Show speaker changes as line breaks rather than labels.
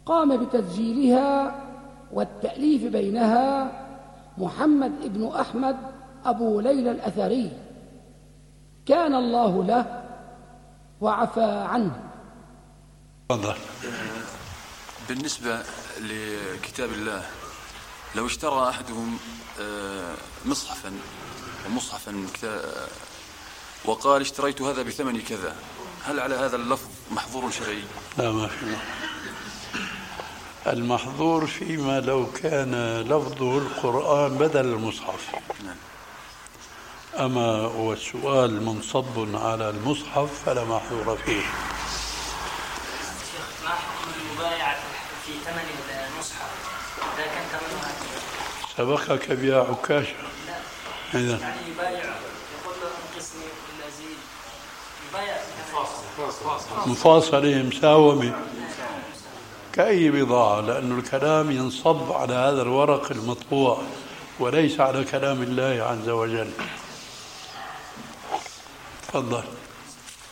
قام بتسجيلها والتأليف بينها محمد بن أحمد أبو ليلى الأثري، كان الله له وعفى عنه.
بالنسبة لكتاب الله، لو اشترى أحدهم مصحفا وقال اشتريت هذا بثمن كذا، هل على هذا اللفظ محظور شرعي؟
لا، ما في محظور. المحظور فيما لو كان لفظه القرآن بدل المصحف. أما والسؤال منصب على المصحف فلا محظور فيه.
ما حكم المبايعة في ثمن المصحف؟ إذا كان ثمنها
سبقك بها عكاشة.
يعني يبايع يقول له انقسني ولا زيد، يبايع
مفاصلة مساومة كأي بضاعة، لأن الكلام ينصب على هذا الورق المطبوع وليس على كلام الله عز وجل. تفضل.